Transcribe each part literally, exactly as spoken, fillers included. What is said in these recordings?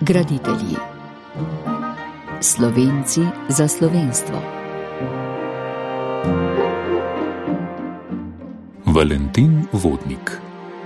Graditelji. Slovenci za slovenstvo. Valentin Vodnik.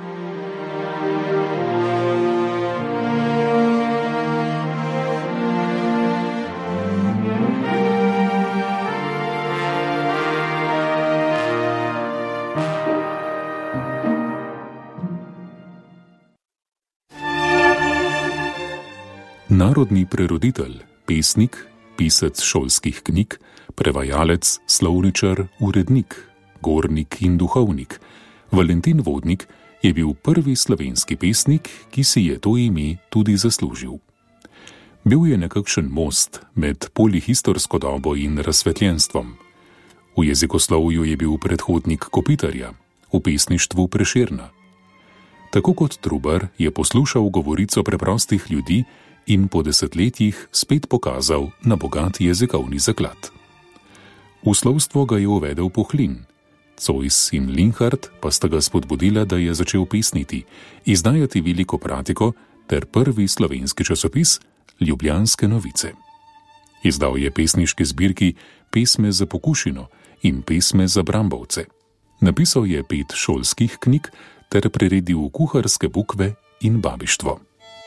Narodni preroditelj, pesnik, pisec šolskih knjig, prevajalec, slovničar, urednik, gornik in duhovnik, Valentin Vodnik je bil prvi slovenski pesnik, ki si je to ime tudi zaslužil. Bil je nekakšen most med polihistorsko dobo in razsvetljenstvom. V jezikoslovju je bil predhodnik Kopitarja, v pesništvu Prešerna. Tako kot Trubar je poslušal govorico preprostih ljudi in po desetletjih spet pokazal na bogat jezikovni zaklad. V slovstvo ga je uvedel Pohlin, Zois in Linhart pa sta ga spodbudila, da je začel pesniti, izdajati veliko pratiko ter prvi slovenski časopis Ljubljanske novice. Izdal je pesniški zbirki Pesme za Pokušino in Pesme za Brambovce. Napisal je pet šolskih knjig ter priredil kuharske bukve in babištvo.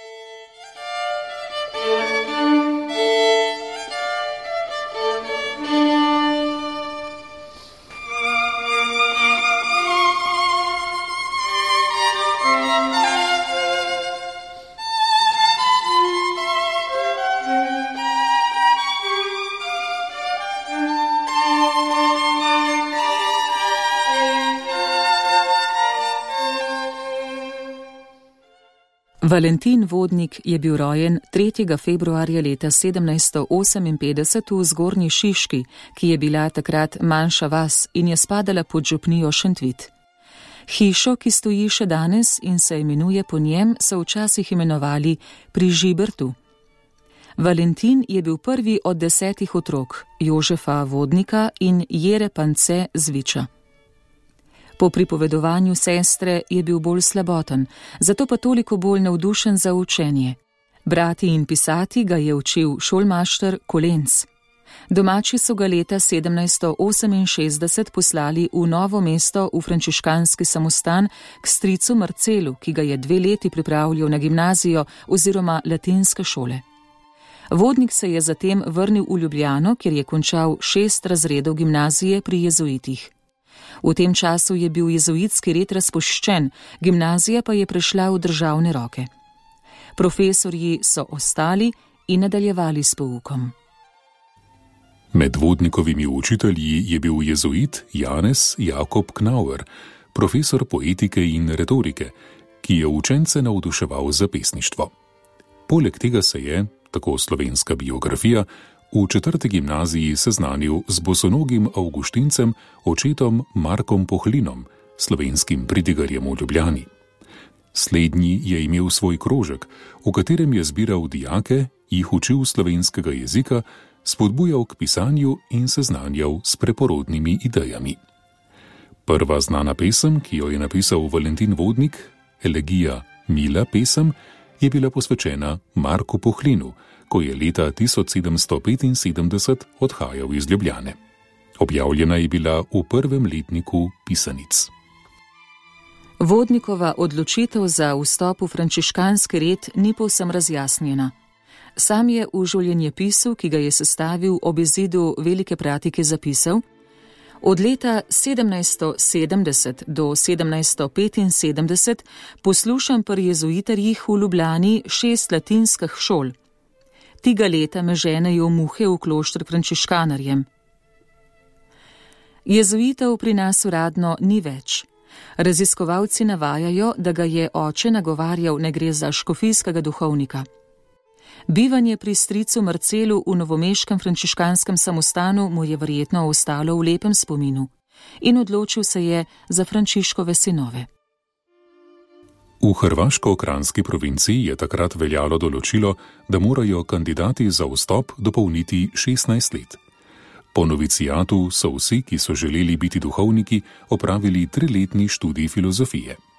Valentin Vodnik je bil rojen tretjega februarja leta sedemnajststo oseminpetdeset v Zgornji Šiški, ki je bila takrat manjša vas in je spadala pod župnijo Šentvit. Hišo, ki stoji še danes in se imenuje po njem, so včasih imenovali Pri Žibertu. Valentin je bil prvi od desetih otrok Jožefa Vodnika in Jere Pance Zviča. Po pripovedovanju sestre je bil bolj slaboten, zato pa toliko bolj navdušen za učenje. Brati in pisati ga je učil šolmašter Kolenc. Domači so ga leta sedemnajststo oseminšestdeset poslali v Novo mesto v frančiškanski samostan k stricu Marcelu, ki ga je dve leti pripravljal na gimnazijo oziroma latinske šole. Vodnik se je zatem vrnil v Ljubljano, kjer je končal šest razredov gimnazije pri jezuitih. V tem času je bil jezuitski red razpuščen, gimnazija pa je prešla v državne roke. Profesorji so ostali in nadaljevali s poukom. Med Vodnikovimi učitelji je bil jezuit Janez Jakob Knauer, profesor poetike in retorike, ki je učence navduševal za pesništvo. Poleg tega se je, tako slovenska biografija, v četrti gimnaziji seznanil z bosonogim avguštincem, očetom Markom Pohlinom, slovenskim pridigarjem v Ljubljani. Slednji je imel svoj krožek, v katerem je zbiral dijake, jih učil slovenskega jezika, spodbujal k pisanju in seznanjal s preporodnimi idejami. Prva znana pesem, ki jo je napisal Valentin Vodnik, elegija Mila pesem, je bila posvečena Marku Pohlinu, ko je leta tisoč sedemsto petinsedemdeset odhajal iz Ljubljane. Objavljena je bila v prvem letniku pisanic. Vodnikova odločitev za vstop v frančiškanski red ni povsem razjasnjena. Sam je v življenjepisu, ki ga je sestavil ob izidu velike pratike, zapisal: Od leta sedemnajststo sedemdeset do sedemnajststo petinsedemdeset poslušam pri jezuitarjih v Ljubljani šest latinskih šol. Tega leta me ženejo muhe v klošter frančiškanarjem. Jezuitov pri nas uradno ni več. Raziskovalci navajajo, da ga je oče nagovarjal, ne gre za škofijskega duhovnika. Bivanje pri stricu Marcelu v novomeškem frančiškanskem samostanu mu je verjetno ostalo v lepem spominu in odločil se je za Frančiškove sinove. V hrvaško-kranjski provinciji je takrat veljalo določilo, da morajo kandidati za vstop dopolniti šestnajst let. Po novicijatu so vsi, ki so želeli biti duhovniki, opravili triletni študij filozofije.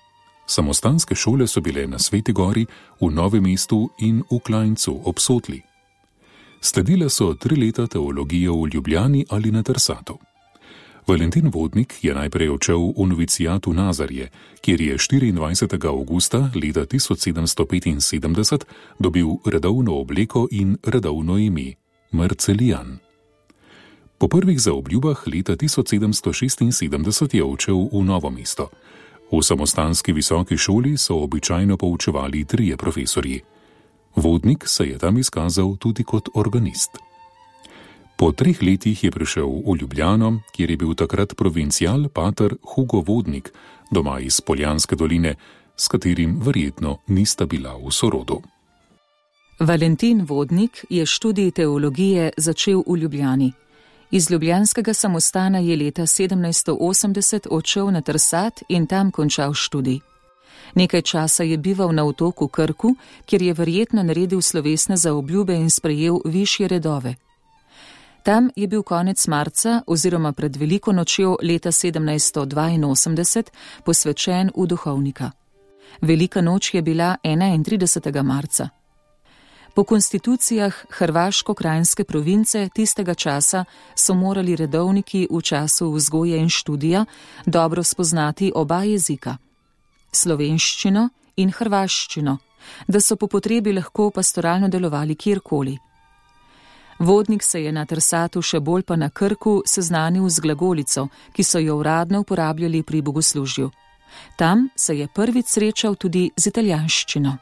Samostanske šole so bile na Sveti Gori, v Novem mestu in v Klajncu ob Sotli. Sledile so tri leta teologije v Ljubljani ali na Trsatu. Valentin Vodnik je najprej odšel v novicijat v Nazarje, kjer je štiriindvajsetega avgusta leta tisoč sedemsto petinsedemdeset dobil redovno obleko in redovno ime Marcelijan. Po prvih zaobljubah leta tisoč sedemsto šestinsedemdeset je odšel v Novo mesto. V samostanski visoki šoli so običajno poučevali trije profesorji. Vodnik se je tam izkazal tudi kot organist. Po treh letih je prišel v Ljubljano, kjer je bil takrat provincial pater Hugo Vodnik, doma iz Poljanske doline, s katerim verjetno nista bila v sorodu. Valentin Vodnik je študij teologije začel v Ljubljani. Iz ljubljanskega samostana je leta sedemnajststo osemdeset odšel na Trsat in tam končal študij. Nekaj časa je bival na otoku Krku, kjer je verjetno naredil slovesne zaobljube in sprejel višje redove. Tam je bil konec marca oziroma pred veliko nočjo leta sedemnajststo dvainosemdeset posvečen v duhovnika. Velika noč je bila enaintridesetega marca. Po konstitucijah hrvaško-krajinske province tistega časa so morali redovniki v času vzgoje in študija dobro spoznati oba jezika, slovenščino in hrvaščino, da so po potrebi lahko pastoralno delovali kjerkoli. Vodnik se je na Trsatu še bolj pa na Krku seznanil z glagolico, ki so jo uradno uporabljali pri bogoslužju. Tam se je prvič srečal tudi z italijanščino.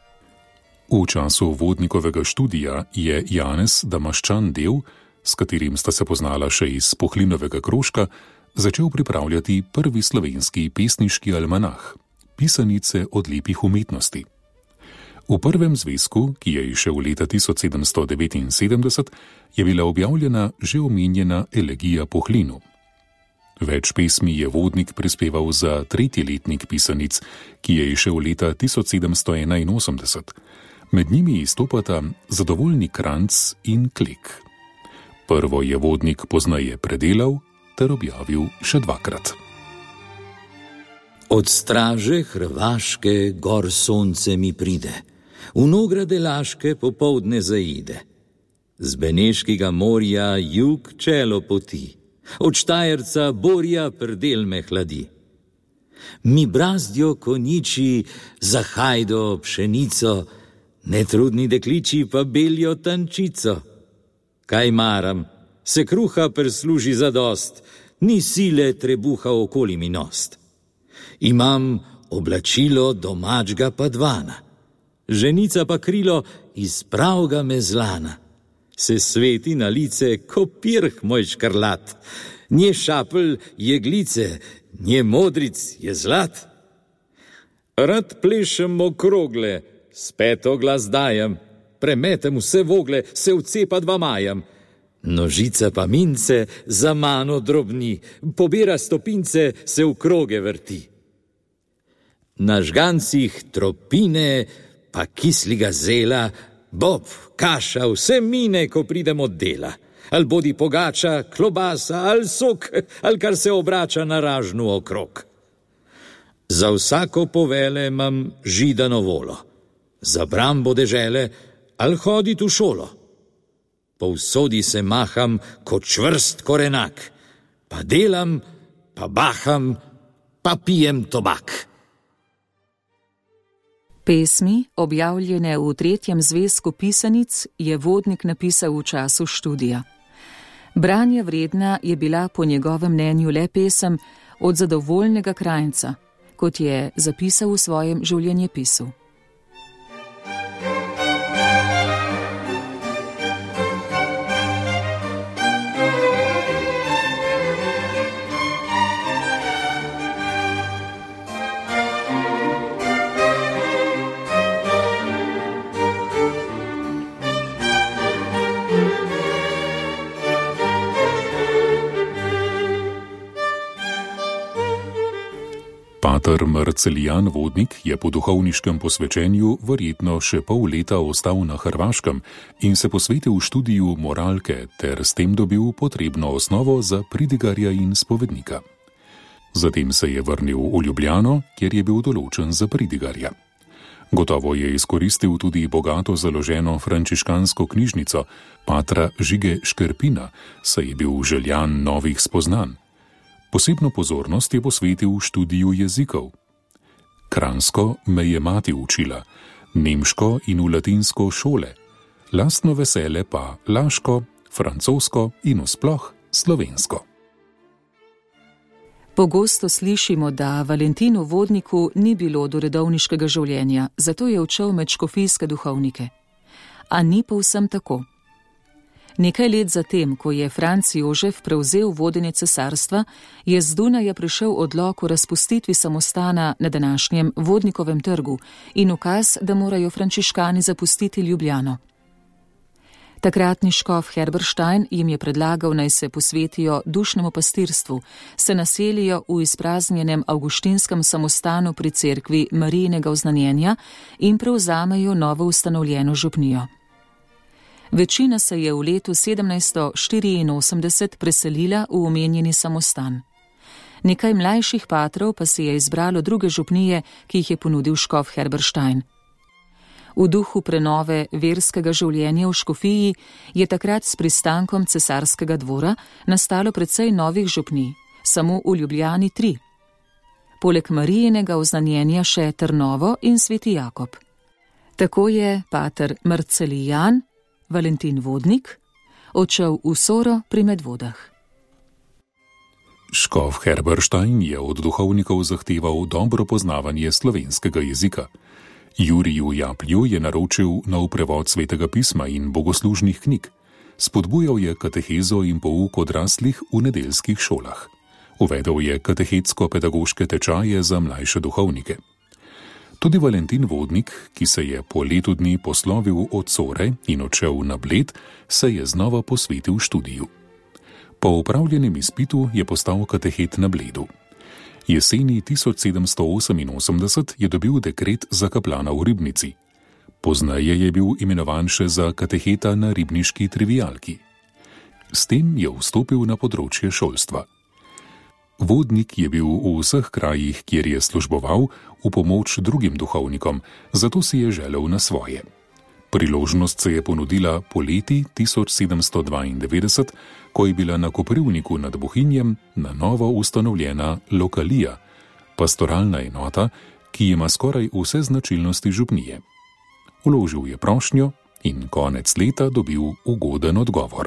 V času Vodnikovega študija je Janez Damaščan del, s katerim sta se poznala še iz Pohlinovega krožka, začel pripravljati prvi slovenski pesniški almanah, Pisanice od lepih umetnosti. V prvem zvezku, ki je izšel leta tisoč sedemsto devetinsedemdeset, je bila objavljena že omenjena elegija Pohlinu. Več pesmi je Vodnik prispeval za tretji letnik Pisanic, ki je izšel leta tisoč sedemsto enainosemdeset. Med njimi izstopata Zadovoljni kranc in Klek. Prvo je Vodnik pozneje predelal ter objavil še dvakrat. Od straže Hrvaške gor sonce mi pride, v Nograde Laške popoldne zaide. Z Beneškega morja jug čelo poti, od Štajerca Borja prdel me hladi. Mi brazdjo konjiči za hajdo pšenico, netrudni dekliči pa beljo tančico. Kaj maram, se kruha prisluži zadost, ni sile trebuha okoli mi nost. Imam oblačilo domačga padvana, ženica pa krilo iz pravga mezlana. Se sveti na lice ko pirh moj škrlat, nje šapelj je glice, nje modric je zlat. Rad plešem okrogle, spet oglas dajem, premetem vse vogle, se vcepa dva majem. Nožica pa mince za mano drobni, pobira stopince, se v kroge vrti. Na žgancih tropine pa kisliga zela, bob, kaša, vse mine, ko pridem od dela. Al bodi pogača, klobasa, al sok, al kar se obrača na ražnu okrog. Za vsako povele imam židano volo, za brambo dežele, al hodit v šolo. Po vsodi se maham kot čvrst korenak, pa delam, pa baham, pa pijem tobak. Pesmi, objavljene v tretjem zvezku Pisanic, je Vodnik napisal v času študija. Branja vredna je bila po njegovem mnenju le pesem Od zadovoljnega krajnca, kot je zapisal v svojem življenjepisu. Pater Marcelijan Vodnik je po duhovniškem posvečenju verjetno še pol leta ostal na Hrvaškem in se posvetil študiju moralke ter s tem dobil potrebno osnovo za pridigarja in spovednika. Zatem se je vrnil v Ljubljano, kjer je bil določen za pridigarja. Gotovo je izkoristil tudi bogato založeno frančiškansko knjižnico patra Žige Škerpina, saj je bil željan novih spoznanj. Posebno pozornost je posvetil študiju jezikov. Kranjsko me je mati učila, nemško in v latinsko šole, lastno vesele pa laško, francosko in vsploh slovensko. Pogosto slišimo, da Valentinu Vodniku ni bilo do redovniškega življenja, zato je odšel med škofijske duhovnike. A ni povsem tako. Nekaj let zatem, ko je Franc Jožef prevzel vodenje cesarstva, je z Dunaja prišel odlok o razpustitvi samostana na današnjem Vodnikovem trgu in ukaz, da morajo frančiškani zapustiti Ljubljano. Takratni škof Herberstein jim je predlagal, naj se posvetijo dušnemu pastirstvu, se naselijo v izpraznjenem avguštinskem samostanu pri cerkvi Marijinega oznanjenja in prevzamejo novo ustanovljeno župnijo. Večina se je v letu sedemnajststo štiriinosemdeset preselila v omenjeni samostan. Nekaj mlajših patrov pa se je izbralo druge župnije, ki jih je ponudil škof Herberstein. V duhu prenove verskega življenja v škofiji je takrat s pristankom cesarskega dvora nastalo precej novih župnij, samo v Ljubljani tri. Poleg Marijinega oznanjenja še Trnovo in Sveti Jakob. Tako je pater Marcelijan, Valentin Vodnik, odšel v Soro pri Medvodah. Škof Herberstein je od duhovnikov zahteval dobro poznavanje slovenskega jezika. Juriju Japlju je naročil nov prevod Svetega pisma in bogoslužnih knjig. Spodbujal je katehezo in pouk odraslih v nedeljskih šolah. Uvedel je katehetsko-pedagoške tečaje za mlajše duhovnike. Tudi Valentin Vodnik, ki se je po letu dni poslovil od Sore in odšel na Bled, se je znova posvetil študiju. Po opravljenem izpitu je postal katehet na Bledu. Jeseni tisoč sedemsto oseminosemdeset je dobil dekret za kaplana v Ribnici. Pozneje je bil imenovan še za kateheta na ribniški trivialki. S tem je vstopil na področje šolstva. Vodnik je bil v vseh krajih, kjer je služboval, v pomoč drugim duhovnikom, zato si je želel na svoje. Priložnost se je ponudila poleti tisoč sedemsto dvaindevetdeset, ko je bila na Koprivniku nad Bohinjem na novo ustanovljena lokalija, pastoralna enota, ki ima skoraj vse značilnosti župnije. Vložil je prošnjo in konec leta dobil ugoden odgovor.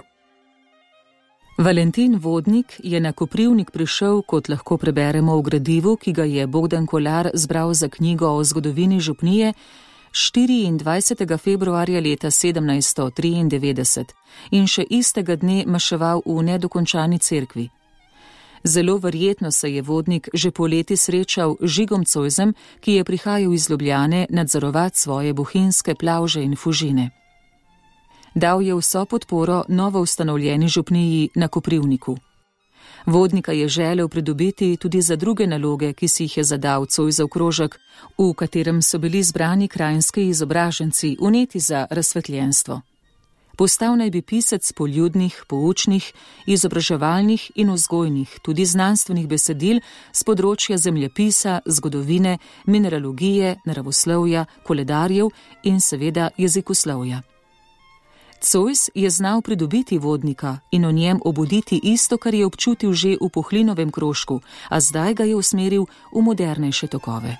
Valentin Vodnik je na Koprivnik prišel, kot lahko preberemo v gradivu, ki ga je Bogdan Kolar zbral za knjigo o zgodovini župnije, štiriindvajsetega februarja leta sedemnajststo triindevetdeset in še istega dne maševal v nedokončani cerkvi. Zelo verjetno se je Vodnik že poleti srečal z Žigom Cojzem, ki je prihajal iz Ljubljane nadzorovati svoje bohinjske plavže in fužine. Dal je vso podporo novo ustanovljeni župniji na Koprivniku. Vodnika je želel pridobiti tudi za druge naloge, ki si jih je zadal Cojzov krožek, v katerem so bili zbrani krajinski izobraženci, uneti za razsvetljenstvo. Postal naj bi pisec poljudnih, poučnih, izobraževalnih in vzgojnih, tudi znanstvenih besedil z področja zemljepisa, zgodovine, mineralogije, naravoslovja, koledarjev in seveda jezikoslovja. Cojz je znal pridobiti Vodnika in o njem obuditi isto, kar je občutil že v Pohlinovem krožku, a zdaj ga je usmeril v modernejše tokove.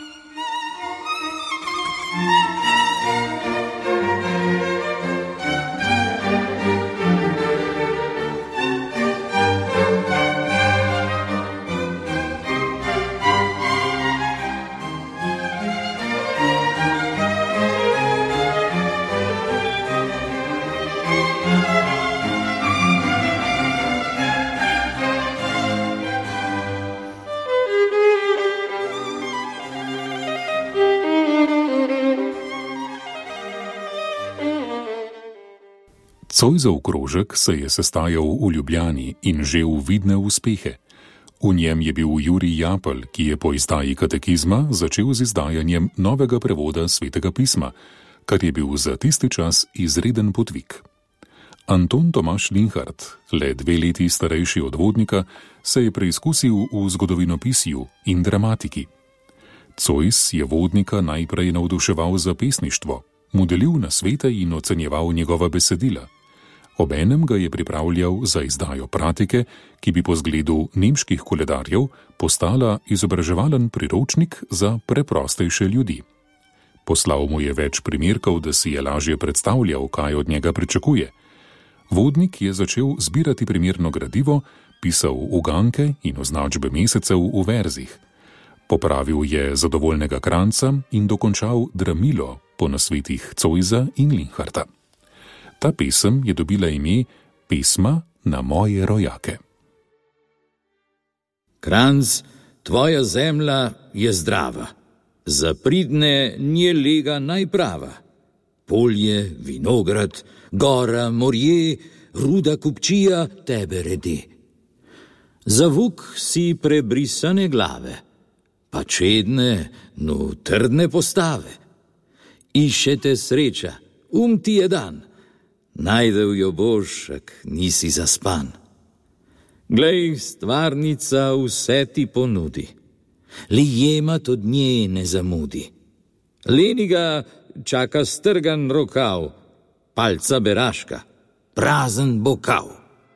Cojzov krožek se je sestajal v Ljubljani in žel vidne uspehe. V njem je bil Jurij Japelj, ki je po izdaji katekizma začel z izdajanjem novega prevoda Svetega pisma, kar je bil za tisti čas izreden podvig. Anton Tomaž Linhart, le dve leti starejši od Vodnika, se je preizkusil v zgodovinopisju in dramatiki. Zois je Vodnika najprej navduševal za pesništvo, mu delil nasvete in ocenjeval njegova besedila. Obenem ga je pripravljal za izdajo Pratike, ki bi po zgledu nemških koledarjev postala izobraževalen priročnik za preprostejše ljudi. Poslal mu je več primerkov, da si je lažje predstavljal, kaj od njega pričakuje. Vodnik je začel zbirati primerno gradivo, pisal uganke in označbe mesecev v verzih. Popravil je Zadovoljnega Kranca in dokončal Dramilo po nasvetih Zoisa in Linharta. Ta pesem je dobila ime Pesma na moje rojake. Kranc, tvoja zemlja je zdrava, za pridne nje lega najprava. Polje, vinograd, gora, morje, ruda kupčija tebe rede. Za vuk si prebrisane glave, pa čedne, no trdne postave. Išete sreča, um ti je dan, najdel jo boš, ak nisi zaspan. Glej, stvarnica vse ti ponudi, li jemat od nje ne zamudi. Leniga čaka strgan rokav, palca beraška, prazen bokav.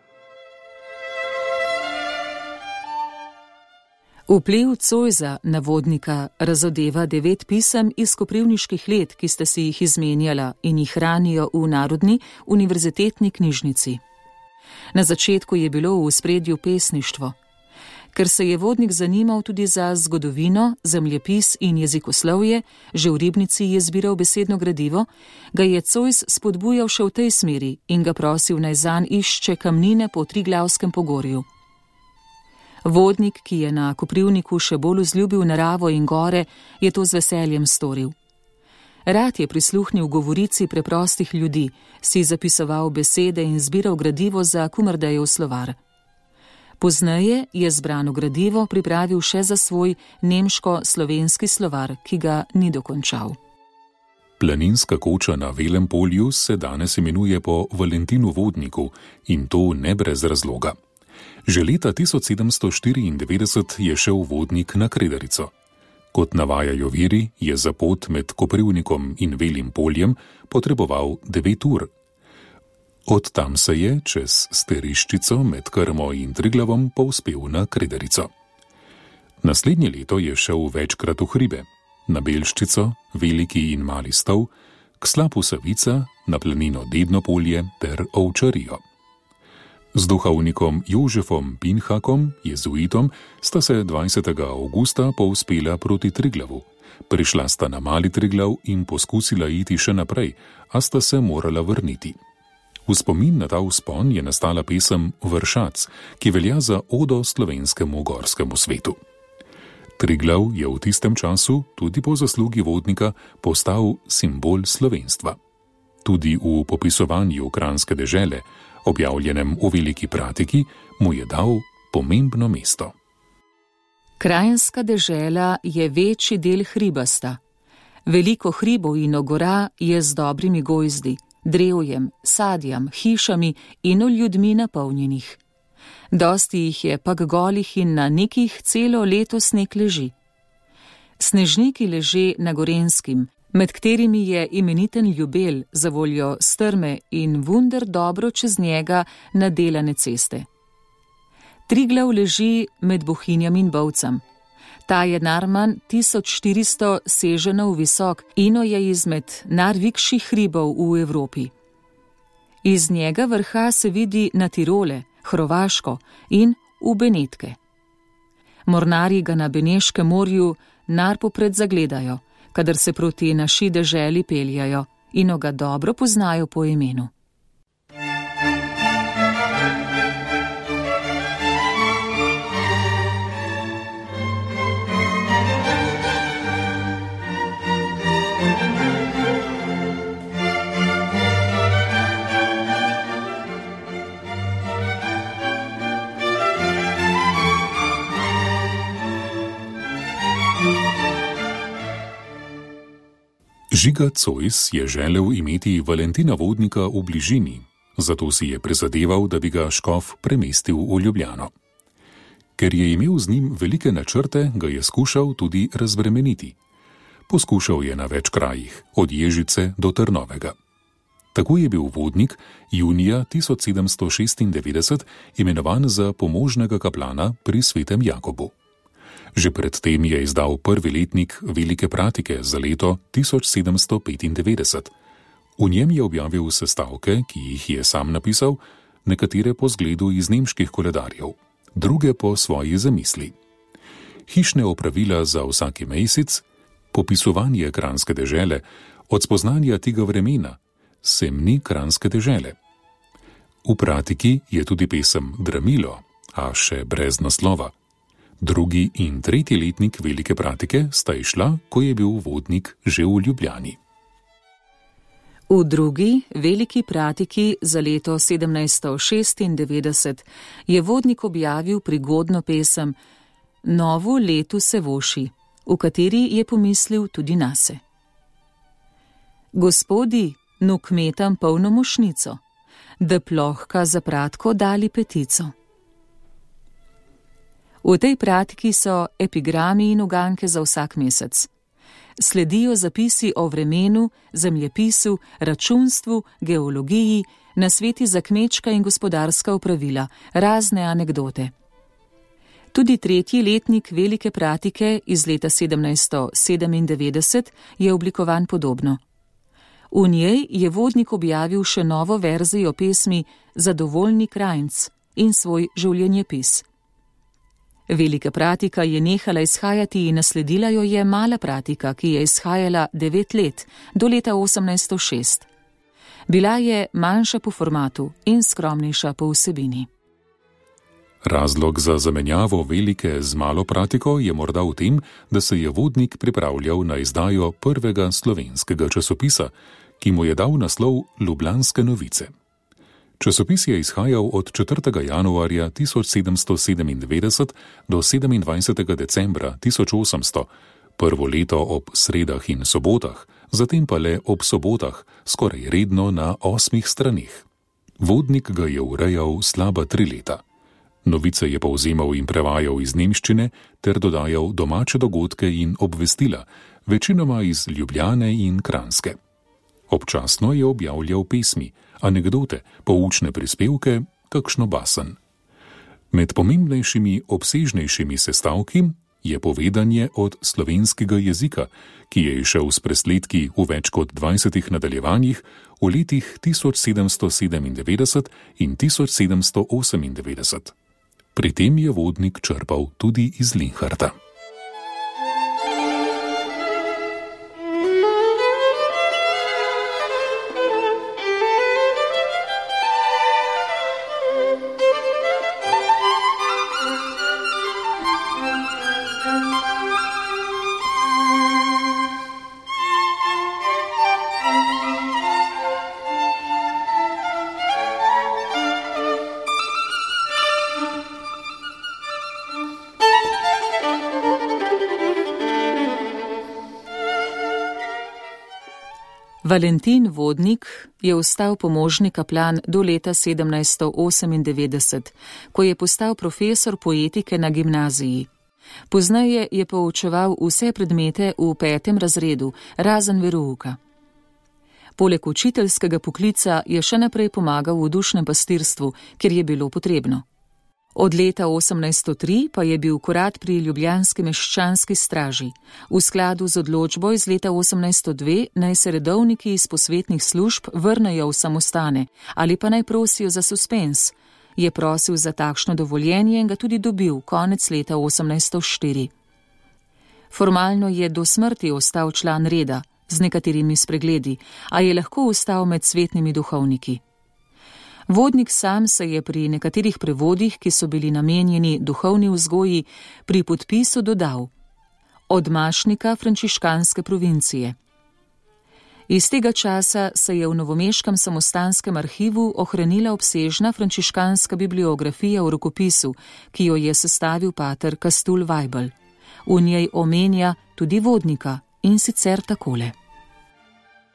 Vpliv Zoisa na Vodnika razodeva devet pisem iz koprivniških let, ki sta si jih izmenjala in jih hranijo v Narodni univerzitetni knjižnici. Na začetku je bilo v ospredju pesništvo. Ker se je Vodnik zanimal tudi za zgodovino, zemljepis in jezikoslovje, že v Ribnici je zbiral besedno gradivo, ga je Zois spodbujal še v tej smeri in ga prosil naj zanj išče kamnine po Triglavskem pogorju. Vodnik, ki je na Koprivniku še bolj vzljubil naravo in gore, je to z veseljem storil. Rad je prisluhnil govorici preprostih ljudi, si zapisoval besede in zbiral gradivo za Kumardejev slovar. Pozneje je zbrano gradivo pripravil še za svoj nemško-slovenski slovar, ki ga ni dokončal. Planinska koča na Velem polju se danes imenuje po Valentinu Vodniku in to ne brez razloga. Že leta tisoč sedemsto štiriindevetdeset je šel Vodnik na Kredarico. Kot navajajo viri, je za pot med Koprivnikom in Velim poljem potreboval devet ur. Od tam se je, čez Steriščico med Krmo in Triglavom, povzpel na Kredarico. Naslednje leto je šel večkrat v hribe, na Belščico, Veliki in Mali Stol, k slapu Savica, na planino Dedno polje ter Ovčarijo. Z duhovnikom Jožefom Pinhakom, jezuitom, sta se dvajsetega avgusta povzpela proti Triglavu. Prišla sta na Mali Triglav in poskusila iti še naprej, a sta se morala vrniti. V spomin na ta vzpon je nastala pesem Vršac, ki velja za odo slovenskemu gorskemu svetu. Triglav je v tistem času, tudi po zaslugi Vodnika, postal simbol slovenstva. Tudi v popisovanju Kranjske dežele, objavljenem v Veliki Pratiki, mu je dal pomembno mesto. Kranjska dežela je večji del hribasta. Veliko hribov in ogora je z dobrimi gojzdi, drevjem, sadjem, hišami in ljudmi napolnjenih. Dosti jih je pak golih in na nekih celo leto sneg leži. Snežniki leže na Gorenskim, med katerimi je imeniten Ljubelj za voljo strme in vunder dobro čez njega nadelane ceste. Triglav leži med Bohinjam in Bovcem. Ta je narman tisoč štiristo seženov visok in je izmed najvišjih hribov v Evropi. Iz njega vrha se vidi na Tirole, Hrvaško in v Benetke. Mornarji ga na Beneškem morju narpopred zagledajo, kadar se proti naši deželi peljajo in ga dobro poznajo po imenu. Žiga Zois je želel imeti Valentina Vodnika v bližini, zato si je prizadeval, da bi ga škof premestil v Ljubljano. Ker je imel z njim velike načrte, ga je skušal tudi razbremeniti. Poskušal je na več krajih, od Ježice do Trnovega. Tako je bil Vodnik junija tisoč sedemsto šestindevetdeset imenovan za pomožnega kaplana pri svetem Jakobu. Že predtem je izdal prvi letnik Velike pratike za leto tisoč sedemsto petindevetdeset. V njem je objavil sestavke, ki jih je sam napisal, nekatere po zgledu iz nemških koledarjev, druge po svoji zamisli. Hišne opravila za vsaki mesec, popisovanje Kranjske dežele, od spoznanja tega vremena, semni Kranjske dežele. V pratiki je tudi pesem Dramilo, a še brez naslova. Drugi in tretji letnik Velike pratike sta išla, ko je bil Vodnik že v Ljubljani. V drugi Veliki pratiki za leto sedemnajststo šestindevetdeset je Vodnik objavil prigodno pesem Novo letu se voši, v kateri je pomislil tudi nase. Gospodi, nu kmetam polno mošnico, da plohka za pratko dali petico. V tej pratiki so epigrami in uganke za vsak mesec. Sledijo zapisi o vremenu, zemljepisu, računstvu, geologiji, nasveti za kmečka in gospodarska opravila, razne anekdote. Tudi tretji letnik Velike pratike iz leta sedemnajststo sedemindevetdeset je oblikovan podobno. V njej je Vodnik objavil še novo verzijo pesmi Zadovoljni krajnc in svoj življenjepis. Velika pratika je nehala izhajati in nasledila jo je Mala pratika, ki je izhajala devet let, do leta osemnajststo šest. Bila je manjša po formatu in skromnejša po vsebini. Razlog za zamenjavo Velike z Malo pratiko je morda v tem, da se je Vodnik pripravljal na izdajo prvega slovenskega časopisa, ki mu je dal naslov Ljubljanske novice. Časopis je izhajal od četrtega januarja tisoč sedemsto sedemindevetdeset do sedemindvajsetega decembra tisoč osemsto, prvo leto ob sredah in sobotah, zatem pa le ob sobotah, skoraj redno na osmih straneh. Vodnik ga je urejal slaba tri leta. Novice je povzemal in prevajal iz nemščine ter dodajal domače dogodke in obvestila, večinoma iz Ljubljane in Kranjske. Občasno je objavljal pesmi, anekdote, poučne prispevke, kakšno basen. Med pomembnejšimi, obsežnejšimi sestavki je povedanje od slovenskega jezika, ki je išel s presledki v več kot dvajsetih nadaljevanjih v letih tisoč sedemsto sedemindevetdeset in tisoč sedemsto osemindevetdeset. Pri tem je Vodnik črpal tudi iz Linharta. Valentin Vodnik je ostal pomožni kaplan do leta sedemnajststo osemindevetdeset, ko je postal profesor poetike na gimnaziji. Pozneje je poučeval vse predmete v petem razredu, razen verouka. Poleg učiteljskega poklica je še naprej pomagal v dušnem pastirstvu, ker je bilo potrebno. Od leta osemnajststo tri pa je bil kurat pri ljubljanski meščanski straži. V skladu z odločbo iz leta osemnajststo dve naj se redovniki iz posvetnih služb vrnejo v samostane ali pa naj prosijo za suspens. Je prosil za takšno dovoljenje in ga tudi dobil konec leta osemnajststo štiri. Formalno je do smrti ostal član reda, z nekaterimi spregledi, a je lahko ostal med svetnimi duhovniki. Vodnik sam se je pri nekaterih prevodih, ki so bili namenjeni duhovni vzgoji, pri podpisu dodal odmašnika frančiškanske provincije. Iz tega časa se je v novomeškem samostanskem arhivu ohranila obsežna frančiškanska bibliografija v rokopisu, ki jo je sestavil pater Kastul Vajbel. V njej omenja tudi Vodnika in sicer takole.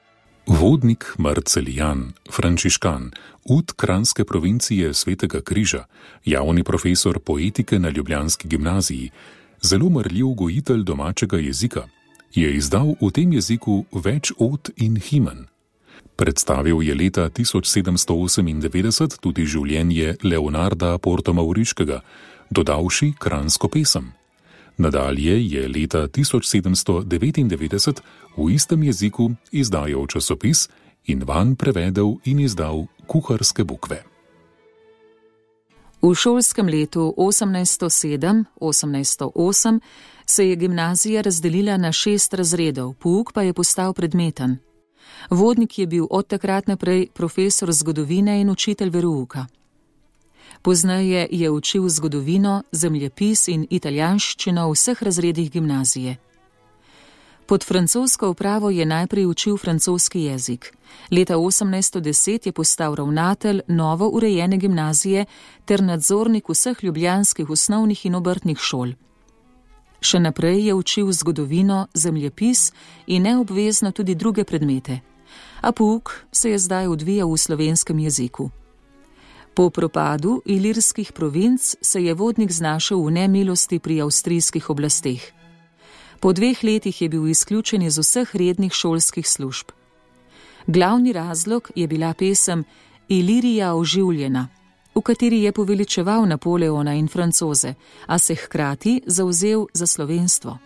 Vodnik Marcelijan, frančiškan, ud Kranjske provincije Svetega križa, javni profesor poetike na ljubljanski gimnaziji, zelo marljiv gojitelj domačega jezika, je izdal v tem jeziku več od in himen. Predstavil je leta tisoč sedemsto osemindevetdeset tudi življenje Leonarda Portomauriškega, dodavši kranjsko pesem. Nadalje je leta tisoč sedemsto devetindevetdeset v istem jeziku izdajal časopis in vanj prevedel in izdal kuharske bukve. V šolskem letu osemnajststo sedem osemnajststo osem se je gimnazija razdelila na šest razredov, pouk pa je postal predmeten. Vodnik je bil od takrat naprej profesor zgodovine in učitelj verouka. Pozneje je učil zgodovino, zemljepis in italijanščino v vseh razredih gimnazije. Pod francosko upravo je najprej učil francoski jezik. Leta osemnajststo deset je postal ravnatelj novo urejene gimnazije ter nadzornik vseh ljubljanskih osnovnih in obrtnih šol. Še naprej je učil zgodovino, zemljepis in neobvezno tudi druge predmete, a pouk se je zdaj odvijal v slovenskem jeziku. Po propadu ilirskih provinc se je vodnik znašel v nemilosti pri avstrijskih oblasteh. Po dveh letih je bil izključen iz vseh rednih šolskih služb. Glavni razlog je bila pesem Ilirija oživljena, v kateri je poveličeval Napoleona in Francoze, a se hkrati zavzel za slovenstvo.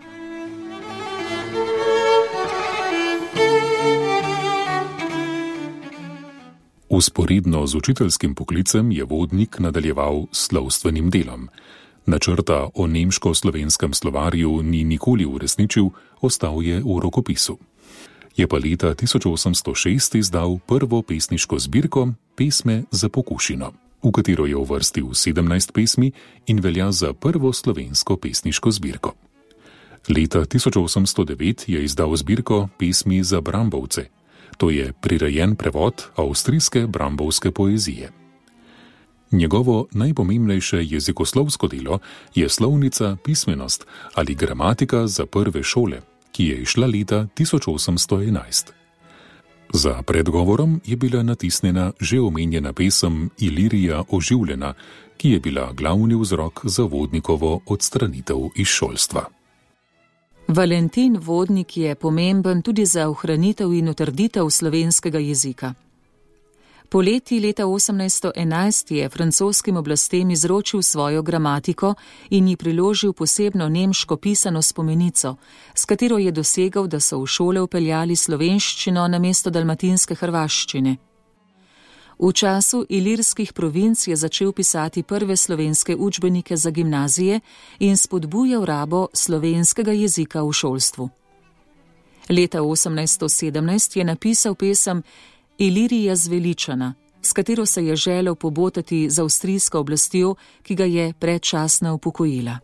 Vzporedno z učiteljskim poklicem je vodnik nadaljeval s slovstvenim delom. Načrta o nemško-slovenskem slovarju ni nikoli uresničil, ostal je v rokopisu. Je pa leta tisoč osemsto šest izdal prvo pesniško zbirko Pesme za pokušino, v katero je uvrstil sedemnajst pesmi in velja za prvo slovensko pesniško zbirko. Leta tisoč osemsto devet je izdal zbirko Pesmi za brambovce, to je prirejen prevod avstrijske brambovske poezije. Njegovo najpomembnejše jezikoslovsko delo je slovnica Pismenost ali gramatika za prve šole, ki je izšla leta tisoč osemsto enajst. Za predgovorom je bila natisnjena že omenjena pesem Ilirija oživljena, ki je bila glavni vzrok za vodnikovo odstranitev iz šolstva. Valentin Vodnik je pomemben tudi za ohranitev in utrditev slovenskega jezika. Poleti leta osemnajststo enajst je francoskim oblastem izročil svojo gramatiko in ji priložil posebno nemško pisano spomenico, s katero je dosegal, da so v šole vpeljali slovenščino namesto dalmatinske hrvaščine. V času ilirskih provinc je začel pisati prve slovenske učbenike za gimnazije in spodbujal rabo slovenskega jezika v šolstvu. Leta osemnajststo sedemnajst je napisal pesem Ilirija zveličana, s katero se je želel pobotati z avstrijsko oblastjo, ki ga je predčasno upokojila.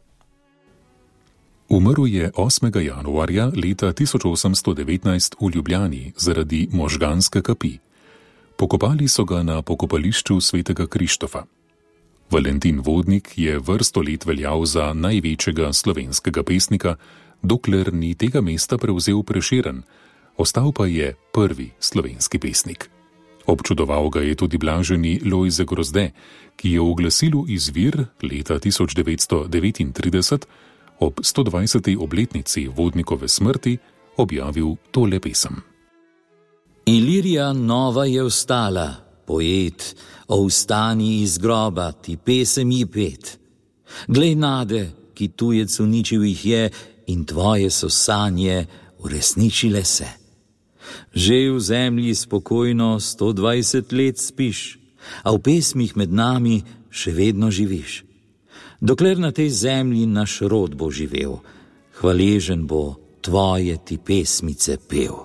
Umrl je osmega januarja leta tisoč osemsto devetnajst v Ljubljani zaradi možganske kapi. Pokopali so ga na pokopališču Svetega Krištofa. Valentin Vodnik je vrsto let veljal za največjega slovenskega pesnika, dokler ni tega mesta prevzel Prešeren, ostal pa je prvi slovenski pesnik. Občudoval ga je tudi blaženi Lojze Grozde, ki je v glasilu Izvir leta tisoč devetsto devetintrideset ob stodvajseti obletnici Vodnikove smrti objavil tole pesem. Ilirija nova je vstala, poet, o vstani iz groba, ti pesem ji pet. Glej nade, ki tujec uničil jih je in tvoje so sanje uresničile se. Že v zemlji spokojno sto dvajset let spiš, a v pesmih med nami še vedno živiš. Dokler na tej zemlji naš rod bo živel, hvaležen bo tvoje ti pesmice pel.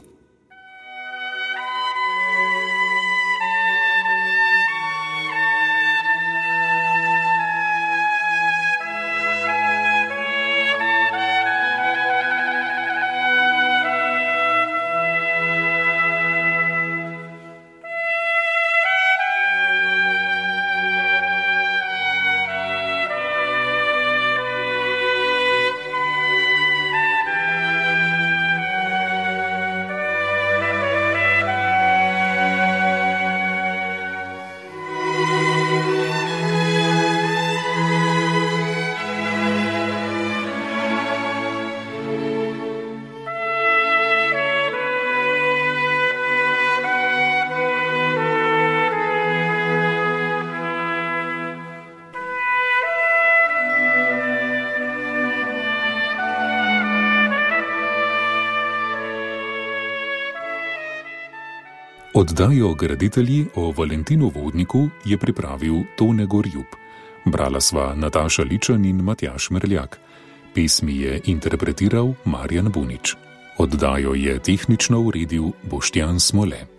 Oddajo Graditelji o Valentinu Vodniku je pripravil Tone Gorjup. Brala sva Nataša Ličan in Matjaž Merljak. Pesmi je interpretiral Marjan Bunič. Oddajo je tehnično uredil Boštjan Smole.